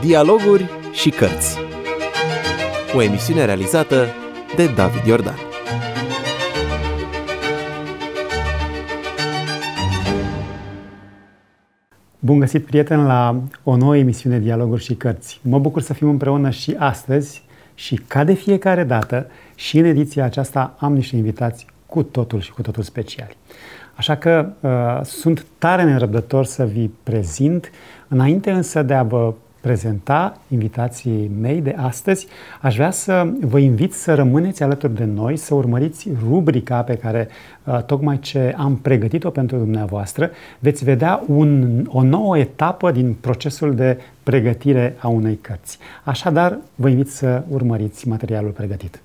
Dialoguri și cărți. O emisiune realizată de David Iordan. Bun găsit, prieteni, la o nouă emisiune Dialoguri și cărți. Mă bucur să fim împreună și astăzi și, ca de fiecare dată, și în ediția aceasta am niște invitați cu totul și cu totul speciali. Așa că sunt tare nerăbdător să vi prezint. Înainte însă de a vă prezenta invitații mei de astăzi, aș vrea să vă invit să rămâneți alături de noi, să urmăriți rubrica pe care tocmai ce am pregătit-o pentru dumneavoastră. Veți vedea o nouă etapă din procesul de pregătire a unei cărți. Așadar, vă invit să urmăriți materialul pregătit.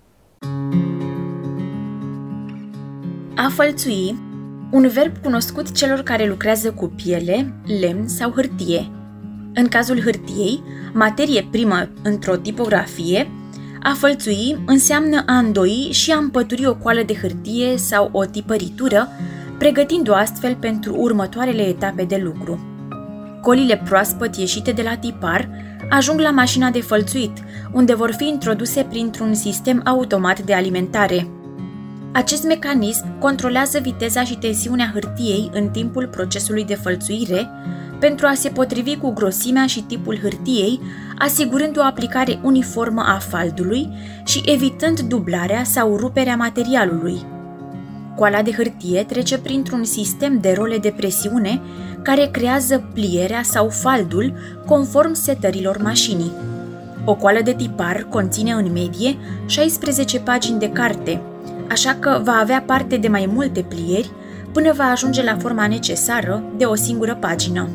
A fălțui, un verb cunoscut celor care lucrează cu piele, lemn sau hârtie. În cazul hârtiei, materie primă într-o tipografie, a fălțui înseamnă a îndoi și a împături o coală de hârtie sau o tipăritură, pregătind-o astfel pentru următoarele etape de lucru. Colile proaspăt ieșite de la tipar ajung la mașina de fălțuit, unde vor fi introduse printr-un sistem automat de alimentare. Acest mecanism controlează viteza și tensiunea hârtiei în timpul procesului de fălțuire, pentru a se potrivi cu grosimea și tipul hârtiei, asigurând o aplicare uniformă a faldului și evitând dublarea sau ruperea materialului. Coala de hârtie trece printr-un sistem de role de presiune care creează plierea sau faldul conform setărilor mașinii. O coală de tipar conține în medie 16 pagini de carte, așa că va avea parte de mai multe plieri până va ajunge la forma necesară de o singură pagină.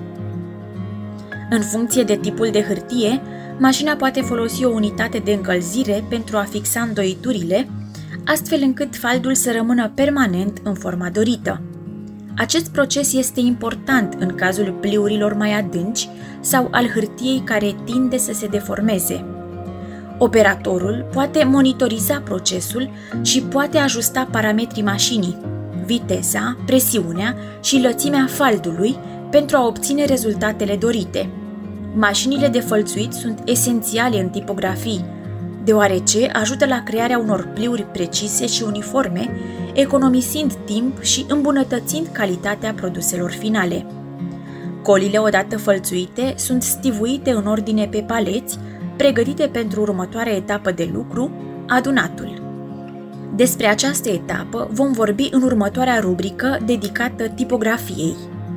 În funcție de tipul de hârtie, mașina poate folosi o unitate de încălzire pentru a fixa îndoiturile, astfel încât faldul să rămână permanent în forma dorită. Acest proces este important în cazul pliurilor mai adânci sau al hârtiei care tinde să se deformeze. Operatorul poate monitoriza procesul și poate ajusta parametrii mașinii, viteza, presiunea și lățimea faldului pentru a obține rezultatele dorite. Mașinile de fălțuit sunt esențiale în tipografii, deoarece ajută la crearea unor pliuri precise și uniforme, economisind timp și îmbunătățind calitatea produselor finale. Colile odată fălțuite sunt stivuite în ordine pe paleți, pregătite pentru următoarea etapă de lucru, adunatul. Despre această etapă vom vorbi în următoarea rubrică dedicată tipografiei.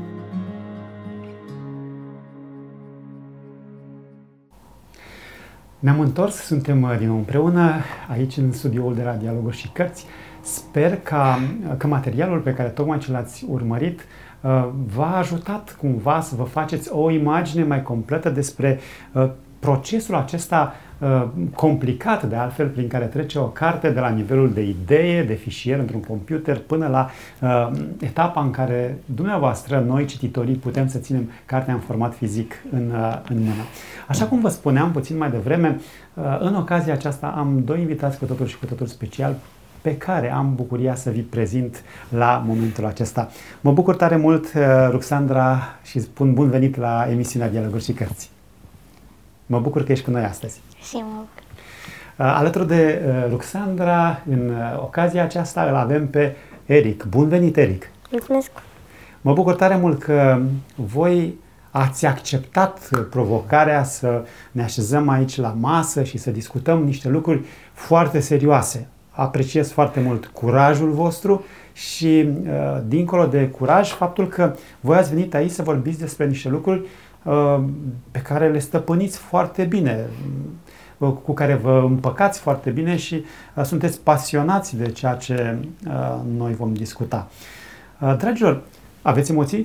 Ne-am întors, suntem din nou împreună aici în studioul de la Dialoguri și Cărți. Sper că materialul pe care tocmai ce l-ați urmărit v-a ajutat cumva să vă faceți o imagine mai completă despre procesul acesta complicat, de altfel, prin care trece o carte de la nivelul de idee, de fișier într-un computer, până la etapa în care dumneavoastră, noi cititorii, putem să ținem cartea în format fizic în mână. Așa cum vă spuneam puțin mai devreme, în ocazia aceasta am doi invitați cu totul și cu totul special pe care am bucuria să vi prezint la momentul acesta. Mă bucur tare mult, Ruxandra, și spun bun venit la emisiunea Dialoguri și Cărți. Mă bucur că ești cu noi astăzi. Și mă bucur. Alături de Ruxandra, în ocazia aceasta, îl avem pe Eric. Bun venit, Eric! Mulțumesc! Mă bucur tare mult că voi ați acceptat provocarea să ne așezăm aici la masă și să discutăm niște lucruri foarte serioase. Apreciez foarte mult curajul vostru și, dincolo de curaj, faptul că voi ați venit aici să vorbiți despre niște lucruri pe care le stăpâniți foarte bine, cu care vă împăcați foarte bine și sunteți pasionați de ceea ce noi vom discuta. Dragilor, aveți emoții?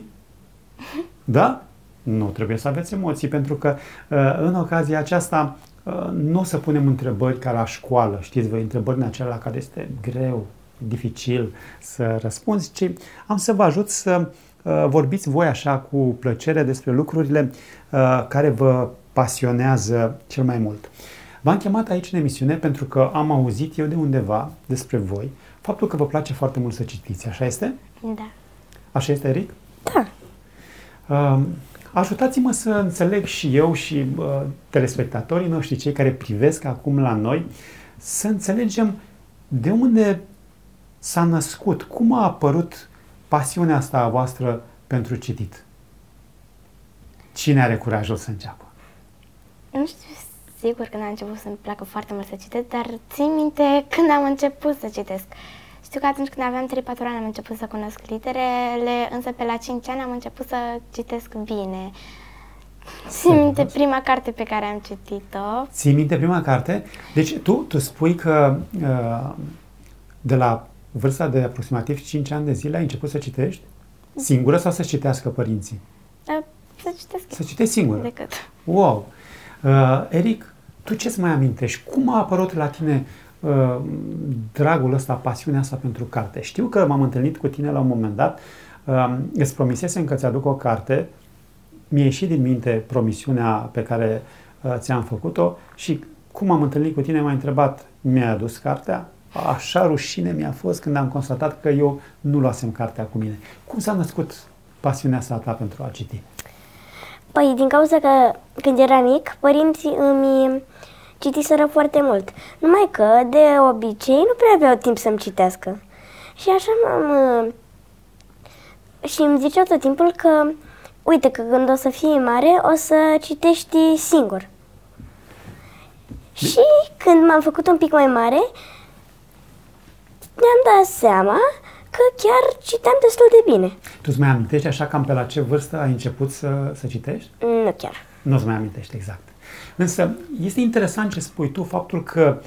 Da? Nu trebuie să aveți emoții, pentru că în ocazia aceasta nu o să punem întrebări ca la școală, știți voi, întrebări în acelea la care este greu, dificil să răspunzi, ci am să vă ajut să vorbiți voi așa cu plăcere despre lucrurile care vă pasionează cel mai mult. V-am chemat aici în emisiune pentru că am auzit eu de undeva despre voi faptul că vă place foarte mult să citiți. Așa este? Da. Așa este, Eric? Da. Ajutați-mă să înțeleg și eu și telespectatorii noștri, cei care privesc acum la noi, să înțelegem de unde s-a născut, cum a apărut pasiunea asta a voastră pentru citit. Cine are curajul să înceapă? Nu știu sigur când am început să-mi placă foarte mult să citesc, dar țin minte când am început să citesc. Știu că atunci când aveam 3-4 ani am început să cunosc literele, însă pe la 5 ani am început să citesc bine. Țin minte prima carte pe care am citit-o. Ții minte prima carte? Deci tu spui că de la vârsta de aproximativ 5 ani de zile ai început să citești? Singură sau să citească părinții? Să citesc. Să citești singură? Decât. Wow! Eric, tu ce-ți mai amintești? Cum a apărut la tine dragul ăsta, pasiunea asta pentru carte? Știu că m-am întâlnit cu tine la un moment dat, îți promisesem că ți-aduc o carte, mi-a ieșit din minte promisiunea pe care ți-am făcut-o și cum am întâlnit cu tine, m-ai întrebat, mi-ai adus cartea? Așa rușine mi-a fost când am constatat că eu nu luasem cartea cu mine. Cum s-a născut pasiunea asta ta pentru a citi? Păi, din cauza că când eram mic, părinții îmi citiseră foarte mult. Numai că, de obicei, nu prea aveau timp să-mi citească. Și așa și îmi ziceau tot timpul că, uite, că când o să fii mare, o să citești singur. Și când m-am făcut un pic mai mare, mi-am dat seama că chiar citeam destul de bine. Tu îți mai amintești așa cam pe la ce vârstă ai început să citești? Nu chiar. Nu îți mai amintești exact. Însă este interesant ce spui tu, faptul că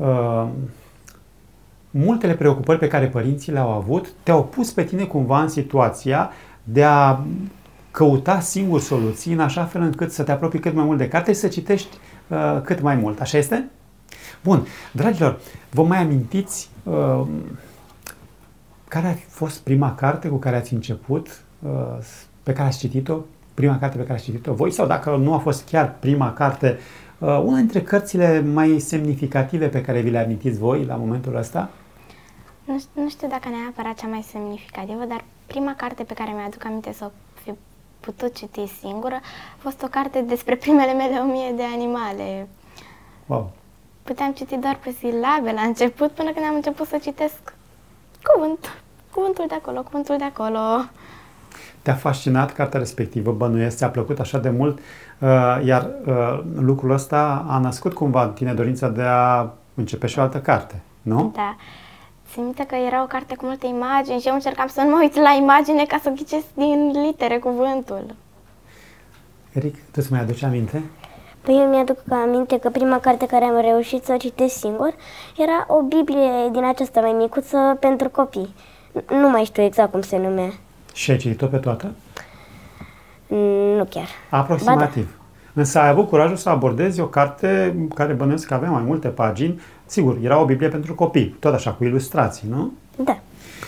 multele preocupări pe care părinții le-au avut te-au pus pe tine cumva în situația de a căuta singur soluții în așa fel încât să te apropii cât mai mult de carte și să citești cât mai mult. Așa este? Bun. Dragilor, vă mai amintiți care a fost prima carte cu care ați început, pe care ați citit-o? Prima carte pe care ați citit-o voi? Sau dacă nu a fost chiar prima carte, una dintre cărțile mai semnificative pe care vi le amintiți voi la momentul ăsta? Nu știu dacă neapărat cea mai semnificativă, dar prima carte pe care mi-aduc aminte să o fi putut citi singură a fost o carte despre primele mele 1000 de animale. Wow! Puteam citi doar pe silabe la început, până când am început să citesc cuvântul de acolo, cuvântul de acolo. Te-a fascinat cartea respectivă, bănuiesc, ți-a plăcut așa de mult, iar lucrul ăsta a născut cumva în tine dorința de a începe și o altă carte, nu? Da. Țin minte că era o carte cu multe imagini și eu încercam să nu mă uit la imagine ca să ghicesc din litere cuvântul. Eric, tu îți mai aduci aminte? Păi eu mi-aduc aminte că prima carte care am reușit să o citesc singur era o Biblie din aceasta mai micuță pentru copii. Nu mai știu exact cum se numea. Și ai citit-o pe toată? Nu chiar. Aproximativ. Însă ai avut curajul să abordezi o carte care bănuiesc că avea mai multe pagini. Sigur, era o Biblie pentru copii, tot așa, cu ilustrații, nu? Da.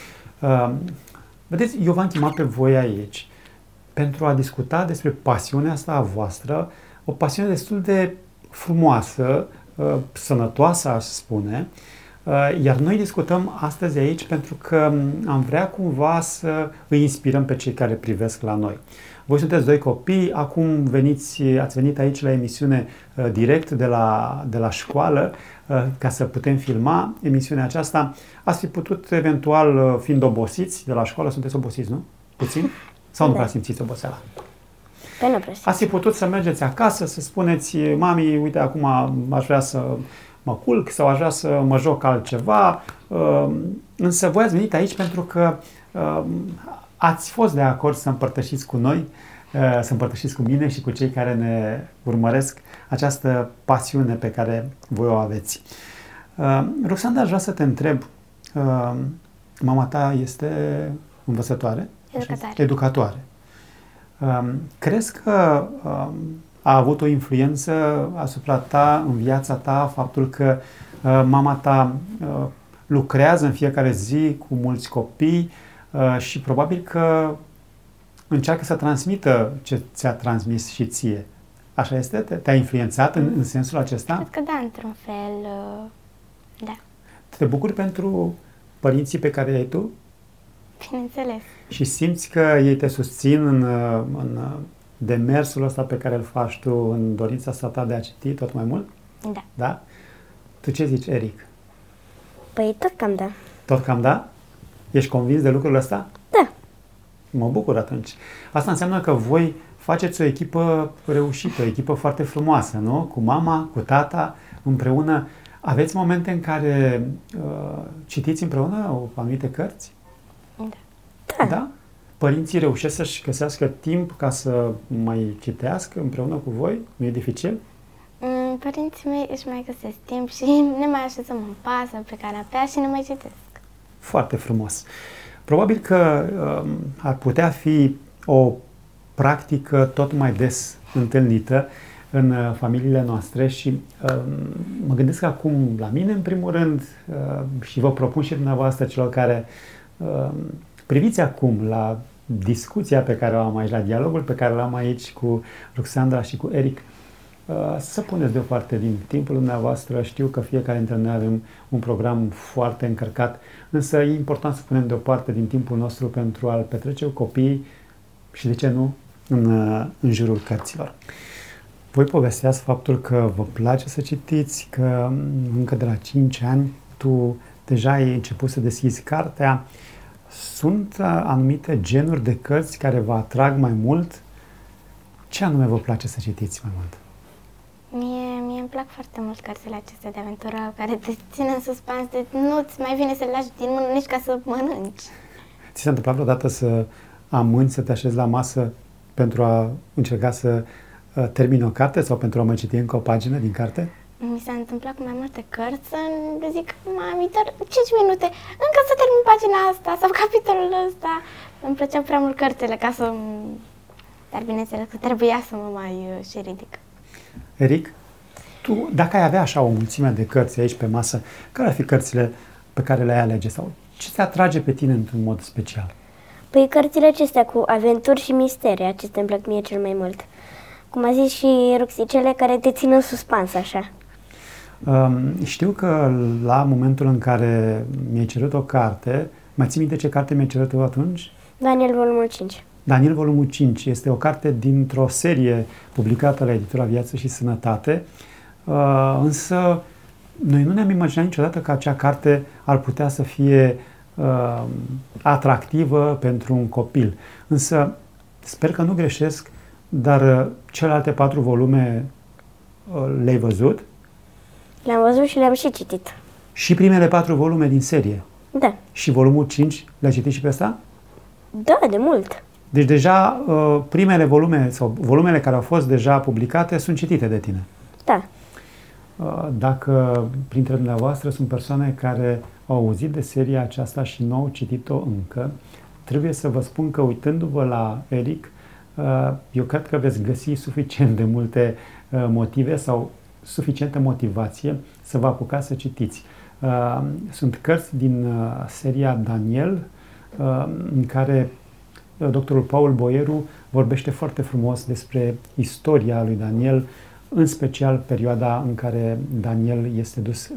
Vedeți, eu v-am chemat pe voi aici pentru a discuta despre pasiunea asta a voastră, o pasiune destul de frumoasă, sănătoasă, aș spune, iar noi discutăm astăzi aici pentru că am vrea cumva să îi inspirăm pe cei care privesc la noi. Voi sunteți doi copii, acum ați venit aici la emisiune direct de la școală ca să putem filma emisiunea aceasta. Ați fi putut, eventual, fiind obosiți de la școală, sunteți obosiți, nu? Puțin? Sau nu prea simțiți oboseala? Păi nu prea. Ați fi putut să mergeți acasă, să spuneți, mami, uite, acum aș vrea să mă culc sau aș vrea să mă joc altceva, însă voi ați venit aici pentru că ați fost de acord să împărtășiți cu noi, să împărtășiți cu mine și cu cei care ne urmăresc această pasiune pe care voi o aveți. Roxanda, aș vrea să te întreb, mama ta este învățătoare? Educatoare. Crezi că a avut o influență asupra ta, în viața ta, faptul că mama ta lucrează în fiecare zi cu mulți copii și probabil că încearcă să transmită ce ți-a transmis și ție? Așa este? Te-a influențat în sensul acesta? Cred că da, într-un fel, da. Te bucuri pentru părinții pe care ai tu? Bineînțeles. Și simți că ei te susțin în demersul ăsta pe care îl faci tu în dorința ta de a citi tot mai mult? Da. Da? Tu ce zici, Eric? Păi tot cam da. Tot cam da? Ești convins de lucrul ăsta? Da. Mă bucur atunci. Asta înseamnă că voi faceți o echipă reușită, o echipă foarte frumoasă, nu? Cu mama, cu tata, împreună. Aveți momente în care citiți împreună anumite cărți? Da. Da? Părinții reușesc să-și găsească timp ca să mai citească împreună cu voi? Nu e dificil? Părinții mei își mai găsesc timp și ne mai așezăm în pasă pe canapea și ne mai citesc. Foarte frumos. Probabil că ar putea fi o practică tot mai des întâlnită în familiile noastre și mă gândesc acum la mine în primul rând și vă propun și dumneavoastră celor care priviți acum la discuția pe care o am aici, la dialogul pe care l-am aici cu Ruxandra și cu Eric, să puneți deoparte din timpul dumneavoastră. Știu că fiecare dintre noi avem un program foarte încărcat, însă e important să punem deoparte din timpul nostru pentru a-l petrece cu copiii și, de ce nu, în jurul cărților. Voi povesteați faptul că vă place să citiți, că încă de la 5 ani tu deja ai început să deschizi cartea. Sunt anumite genuri de cărți care vă atrag mai mult? Ce anume vă place să citiți mai mult? Mie îmi plac foarte mult cărțile acestea de aventură care te țin în suspans, nu-ți mai vine să le lași din mână nici ca să mănânci. Ți s-a întâmplat vreodată să amâni să te așezi la masă pentru a încerca să termini o carte sau pentru a mai citi încă o pagină din carte? Mi s-a întâmplat cu mai multe cărți, zic, mami, doar 5 minute, încă să termin pagina asta sau capitolul ăsta. Îmi plăceau prea mult cărțile ca să... Dar bineînțeles că trebuia să mă mai și ridic. Eric, tu, dacă ai avea așa o mulțime de cărți aici pe masă, care ar fi cărțile pe care le-ai alege sau ce te atrage pe tine într-un mod special? Păi cărțile acestea cu aventuri și mistere, acestea îmi plac mie cel mai mult. Cum a zis și Ruxi, cele care te țin în suspans, așa. Știu că la momentul în care mi-ai cerut o carte, mai ții minte ce carte mi-ai cerut tu atunci? Daniel, volumul 5. Daniel, volumul 5. Este o carte dintr-o serie publicată la editura Viață și Sănătate, însă noi nu ne-am imaginat niciodată că acea carte ar putea să fie atractivă pentru un copil. Însă sper că nu greșesc, dar celelalte 4 volume le-ai văzut? Le-am văzut și le-am și citit. Și primele 4 volume din serie? Da. Și volumul 5 le-ai citit și pe ăsta? Da, de mult. Deci deja primele volume sau volumele care au fost deja publicate sunt citite de tine. Da. Dacă printre dumneavoastră sunt persoane care au auzit de seria aceasta și nu au citit-o încă, trebuie să vă spun că uitându-vă la Eric, eu cred că veți găsi suficient de multe motive sau suficientă motivație să vă apucați să citiți. Sunt cărți din seria Daniel, în care doctorul Paul Boieru vorbește foarte frumos despre istoria lui Daniel, în special perioada în care Daniel este dus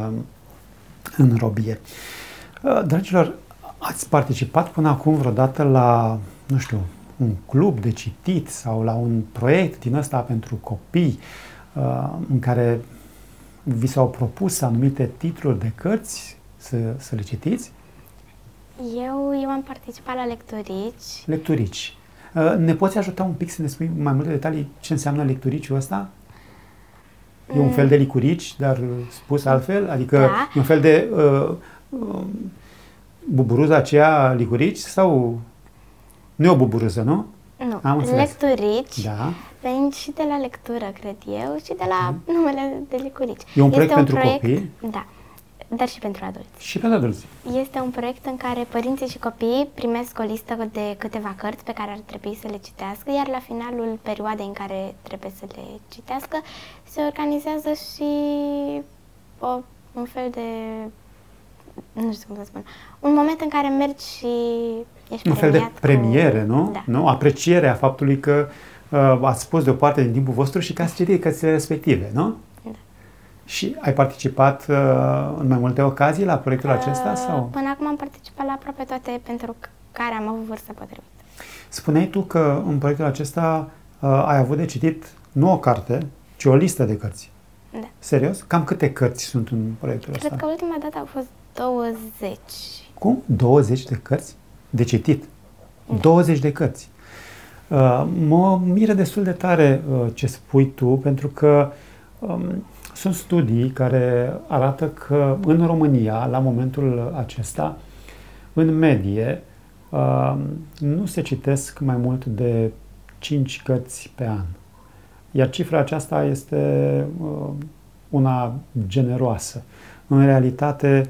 în robie. Dragilor, ați participat până acum vreodată la, nu știu, un club de citit sau la un proiect din ăsta pentru copii în care vi s-au propus anumite titluri de cărți să le citiți? Eu am participat la lecturici. Lecturici. Ne poți ajuta un pic să ne spui mai multe detalii ce înseamnă lecturiciul ăsta? E un fel de licurici, dar spus altfel? Adică Da. e un fel de buburuza aceea licurici sau... Nu e o buburuză, nu? Nu, Am înțeles. lecturici Da. vin și de la lectură, cred eu, și de la numele de licurici. E un proiect pentru copii? Da, dar și pentru adulți. Și pentru adulți. Este un proiect în care părinții și copiii primesc o listă de câteva cărți pe care ar trebui să le citească, iar la finalul perioadei în care trebuie să le citească, se organizează și un fel de... nu știu cum să spun. Un moment în care mergi și ești Un fel de premiat premiere, nu? Da. Nu? Aprecierea faptului că ați pus deoparte din timpul vostru și că ați citit cărțile respective, nu? Da. Și ai participat în mai multe ocazii la proiectul acesta? Sau? Până acum am participat la aproape toate pentru care am avut vârsta potrivită. Spuneai tu că în proiectul acesta ai avut de citit nu o carte, ci o listă de cărți. Da. Serios? Cam câte cărți sunt în proiectul ăsta? Cred că ultima dată au fost 20. Cum? 20 de cărți? De citit? 20 de cărți. Mă miră destul de tare ce spui tu, pentru că sunt studii care arată că în România, la momentul acesta, în medie, nu se citesc mai mult de 5 cărți pe an. Iar cifra aceasta este una generoasă. În realitate,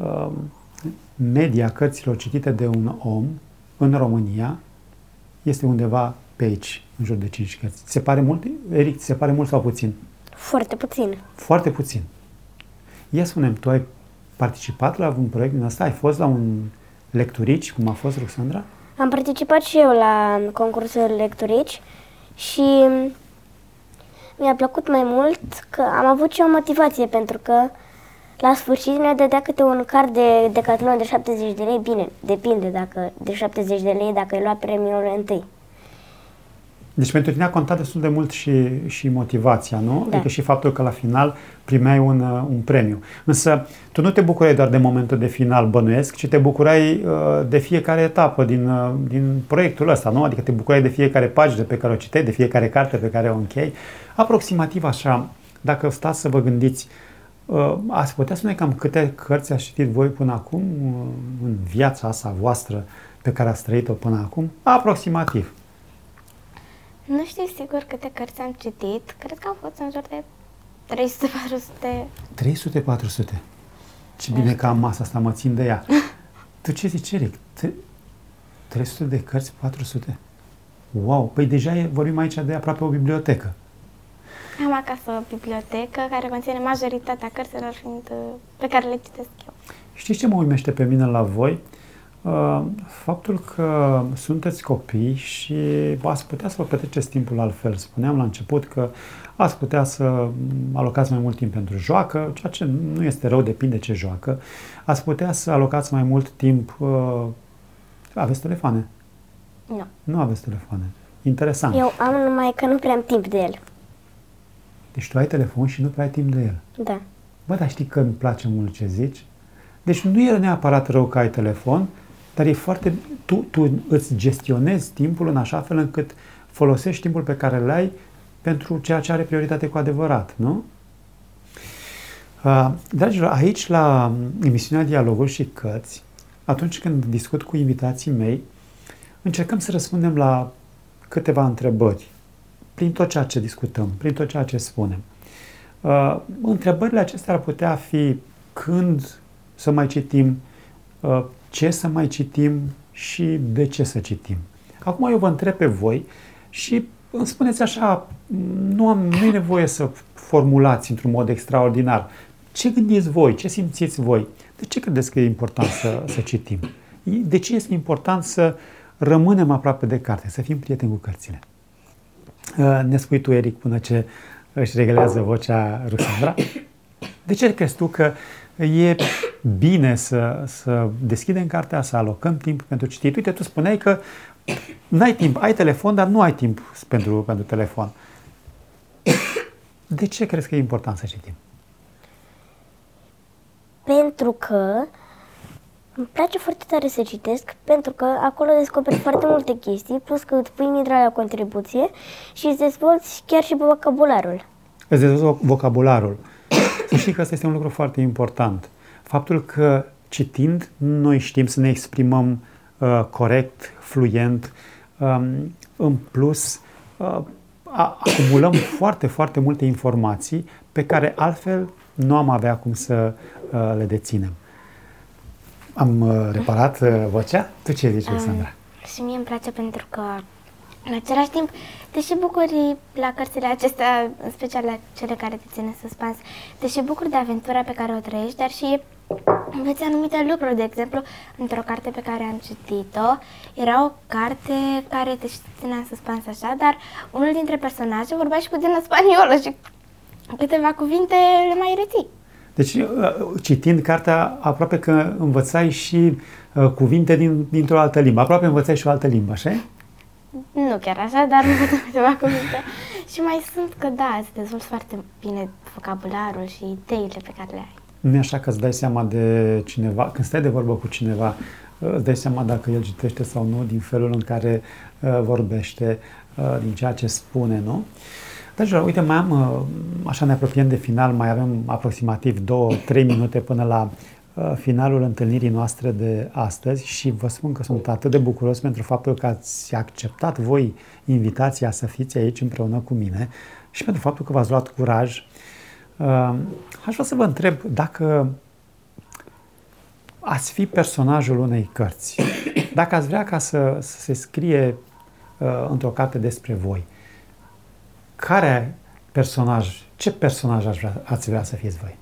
media cărților citite de un om în România este undeva pe aici, în jur de 5 cărți. Se pare mult? Eric, se pare mult sau puțin? Foarte puțin. Foarte puțin. Ia spune-mi, tu ai participat la un proiect din asta? Ai fost la un lecturici, cum a fost Ruxandra? Am participat și eu la concursul lecturici și mi-a plăcut mai mult că am avut și o motivație, pentru că la sfârșit ne dădea câte un card de Decathlon de 70 de lei, bine, depinde de 70 de lei dacă ai luat premiul întâi. Deci pentru tine a contat destul de mult și motivația, nu? Da. Adică și faptul că la final primeai un premiu. Însă tu nu te bucurai doar de momentul de final, bănuiesc, ci te bucurai de fiecare etapă din proiectul ăsta, nu? Adică te bucurai de fiecare pagină pe care o citeai, de fiecare carte pe care o închei. Aproximativ așa, dacă stați să vă gândiți, ați putea spune cam câte cărți ați citit voi până acum în viața asta voastră pe care ați trăit-o până acum? Aproximativ. Nu știu sigur câte cărți am citit. Cred că au fost în jur de 300-400. 300-400. Ce bine că am masa asta, mă țin de ea. Tu ce zici, Eric? 300 de cărți, 400? Wow! Păi deja vorbim aici de aproape o bibliotecă. Am acasă o bibliotecă care conține majoritatea cărților pe care le citesc eu. Știți ce mă uimește pe mine la voi? Faptul că sunteți copii și ați putea să vă petreceți timpul altfel. Spuneam la început că ați putea să alocați mai mult timp pentru joacă, ceea ce nu este rău, depinde ce joacă. Ați putea să alocați mai mult timp... Aveți telefoane? Nu. Nu aveți telefoane. Interesant. Eu am, numai că nu prea am timp de el. Deci tu ai telefon și nu prea ai timp de el. Da. Bă, dar știi că îmi place mult ce zici? Deci nu e neapărat rău că ai telefon, dar e foarte... Tu îți gestionezi timpul în așa fel încât folosești timpul pe care îl ai pentru ceea ce are prioritate cu adevărat, nu? Dragilor, aici la emisiunea Dialoguri și Cărți, atunci când discut cu invitații mei, încercăm să răspundem la câteva întrebări prin tot ceea ce discutăm, prin tot ceea ce spunem. Întrebările acestea ar putea fi când să mai citim, ce să mai citim și de ce să citim. Acum eu vă întreb pe voi și îmi spuneți așa, nu e nevoie să formulați într-un mod extraordinar. Ce gândiți voi? Ce simțiți voi? De ce credeți că e important să citim? De ce este important să rămânem aproape de carte, să fim prieteni cu cărțile? Ne spui tu, Eric, până ce își reglează vocea Ruxandra. De ce crezi tu că e bine să deschidem cartea, să alocăm timp pentru citit? Uite, tu spuneai că n-ai timp, ai telefon, dar nu ai timp pentru telefon. De ce crezi că e important să citim? Pentru că îmi place foarte tare să citesc, pentru că acolo descoperi foarte multe chestii, plus că îți pui mitra la contribuție și îți dezvolți chiar și vocabularul. Îți dezvolți vocabularul. Să știi că asta este un lucru foarte important. Faptul că citind noi știm să ne exprimăm corect, fluent, în plus acumulăm foarte, foarte multe informații pe care altfel nu am avea cum să le deținem. Am reparat vocea? Tu ce zici, Alexandra? Și mie îmi place pentru că, în același timp, deși bucuri la cărțile acestea, în special la cele care te țin în suspans, deși bucuri de aventura pe care o trăiești, dar și înveți anumite lucruri. De exemplu, într-o carte pe care am citit-o, era o carte care te ținea în suspans așa, dar unul dintre personaje vorbea și puțin în spaniolă și câteva cuvinte le mai reții. Deci, citind cartea, aproape că învățai și cuvinte dintr-o altă limbă. Aproape învățai și o altă limbă, așa? Nu chiar așa, dar nu pot câteva cuvinte. Și mai sunt că da, îți dezvolți foarte bine vocabularul și ideile pe care le ai. Nu e așa că îți dai seama de cineva, când stai de vorbă cu cineva, îți dai seama dacă el citește sau nu, din felul în care vorbește, din ceea ce spune, nu? Dragilor, uite, mai am, așa ne apropiem de final, mai avem aproximativ 2-3 minute până la finalul întâlnirii noastre de astăzi și vă spun că sunt atât de bucuros pentru faptul că ați acceptat voi invitația să fiți aici împreună cu mine și pentru faptul că v-ați luat curaj. Aș vrea să vă întreb dacă ați fi personajul unei cărți, dacă ați vrea ca să se scrie într-o carte despre voi, ce personaj ați vrea să fiți voi?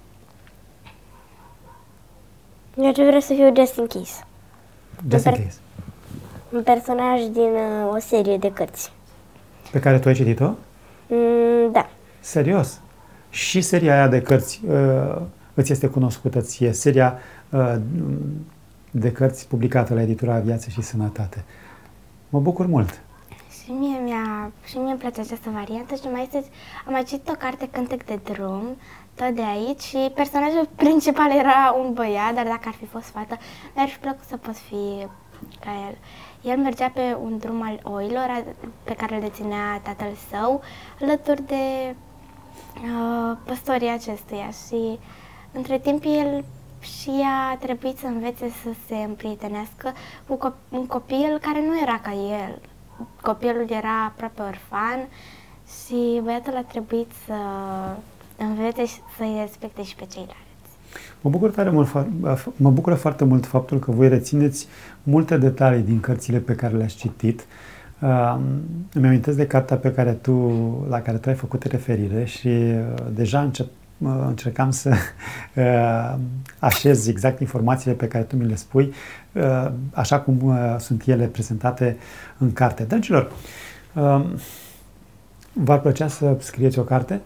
Eu ce vreau să fiu Just in Case. Just in Case. Un personaj din o serie de cărți. Pe care tu ai citit-o? Da. Serios? Și seria aia de cărți îți este cunoscută ție, seria de cărți publicată la editura Viață și Sănătate. Mă bucur mult. Și mie îmi place această variantă și am mai citit o carte, Cântec de drum, tot de aici, și personajul principal era un băiat, dar dacă ar fi fost fată, mi-ar fi plăcut să pot fi ca el. El mergea pe un drum al oilor pe care îl deținea tatăl său, alături de păstorii acestuia, și între timp el și ea a trebuit să învețe să se împrietenească cu un copil care nu era ca el. Copilul era aproape orfan și băiatul a trebuit să învețe și să-i respecte și pe ceilalți. Mă bucură foarte mult faptul că voi rețineți multe detalii din cărțile pe care le-ați citit. Îmi amintesc de cartea la care tu ai făcut referire și deja încercam să așez exact informațiile pe care tu mi le spui, așa cum sunt ele prezentate în carte. Dragilor, v-ar plăcea să scrieți o carte?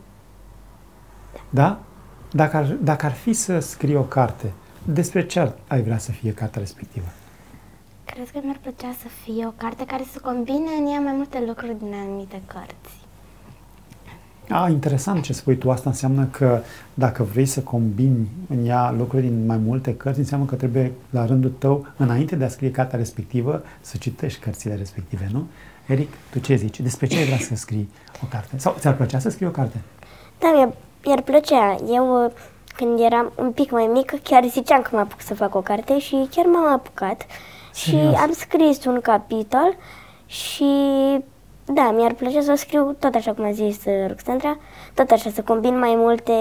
Da? Dacă ar fi să scrii o carte, despre ce ai vrea să fie cartea respectivă? Cred că mi-ar plăcea să fie o carte care să combine în ea mai multe lucruri din anumite cărți. Interesant ce spui tu. Asta înseamnă că dacă vrei să combini în ea lucruri din mai multe cărți, înseamnă că trebuie, la rândul tău, înainte de a scrie cartea respectivă, să citești cărțile respective, nu? Eric, tu ce zici? Despre ce ai vrea să scrii o carte? Sau ți-ar plăcea să scrii o carte? Da, mi-ar plăcea. Eu, când eram un pic mai mică, chiar ziceam că mă apuc să fac o carte și chiar m-am apucat. Serios? Și am scris un capitol și da, mi-ar plăcea să o scriu tot așa cum a zis Ruxandra, tot așa, să combin mai multe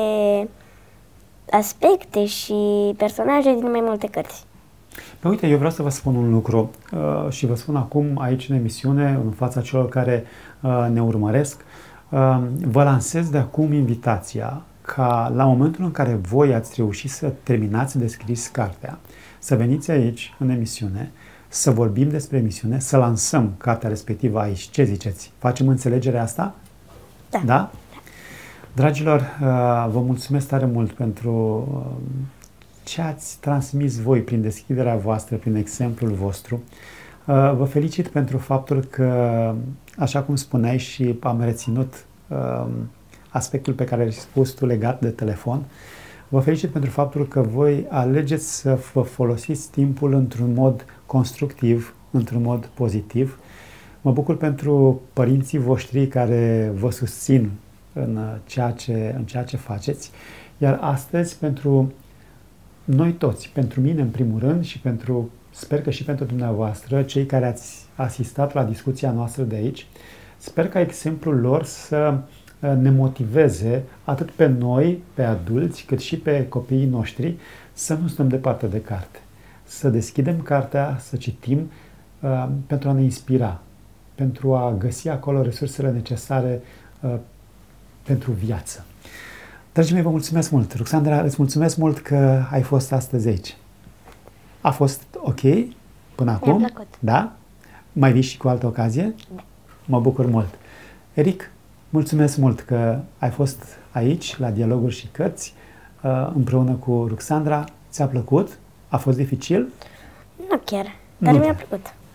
aspecte și personaje din mai multe cărți. Păi uite, eu vreau să vă spun un lucru și vă spun acum aici în emisiune, în fața celor care ne urmăresc, vă lansez de acum invitația ca la momentul în care voi ați reușit să terminați de scris cartea, să veniți aici în emisiune, să vorbim despre emisiune, să lansăm cartea respectivă aici. Ce ziceți? Facem înțelegerea asta? Da. Da? Dragilor, vă mulțumesc tare mult pentru ce ați transmis voi prin deschiderea voastră, prin exemplul vostru. Vă felicit pentru faptul că, așa cum spuneai și am reținut aspectul pe care l-ai spus tu legat de telefon, vă felicit pentru faptul că voi alegeți să vă folosiți timpul într-un mod constructiv, într-un mod pozitiv. Mă bucur pentru părinții voștri care vă susțin în ceea ce faceți, iar astăzi pentru noi toți, pentru mine în primul rând și sper că și pentru dumneavoastră, cei care ați asistat la discuția noastră de aici, sper ca exemplul lor să ne motiveze atât pe noi, pe adulți, cât și pe copiii noștri să nu stăm departe de carte. Să deschidem cartea, să citim pentru a ne inspira, pentru a găsi acolo resursele necesare pentru viață. Dragii mei, vă mulțumesc mult. Ruxandra, îți mulțumesc mult că ai fost astăzi aici. A fost ok până acum? Mi-a plăcut. Da? Mai vii și cu altă ocazie? Da. Mă bucur mult. Eric, mulțumesc mult că ai fost aici la Dialoguri și Cărți împreună cu Ruxandra. Ți-a plăcut? A fost dificil? Nu chiar, dar mi-a plăcut.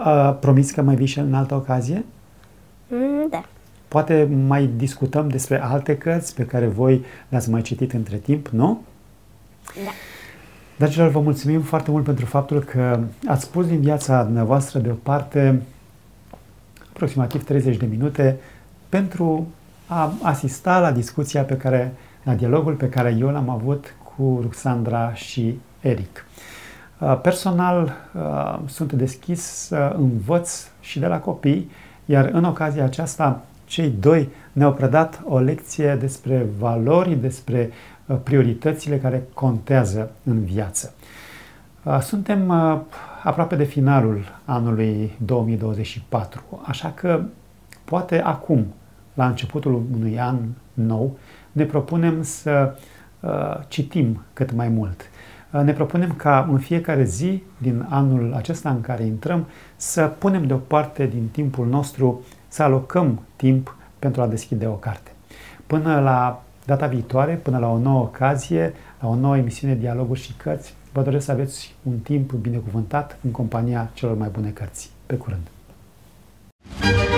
Promiți că mai vii și în altă ocazie? Da. Poate mai discutăm despre alte cărți pe care voi le-ați mai citit între timp, nu? Da. Dragilor, vă mulțumim foarte mult pentru faptul că ați pus din viața dumneavoastră deoparte aproximativ 30 de minute pentru a asista la discuția la dialogul pe care eu l-am avut cu Ruxandra și Eric. Personal, sunt deschis să învăț și de la copii, iar în ocazia aceasta cei doi ne-au predat o lecție despre valori, despre prioritățile care contează în viață. Suntem aproape de finalul anului 2024, așa că poate acum, la începutul unui an nou, ne propunem să citim cât mai mult. Ne propunem ca în fiecare zi din anul acesta în care intrăm să punem deoparte din timpul nostru, să alocăm timp pentru a deschide o carte. Până la data viitoare, până la o nouă ocazie, la o nouă emisiune Dialoguri și Cărți, vă doresc să aveți un timp binecuvântat în compania celor mai bune cărți. Pe curând!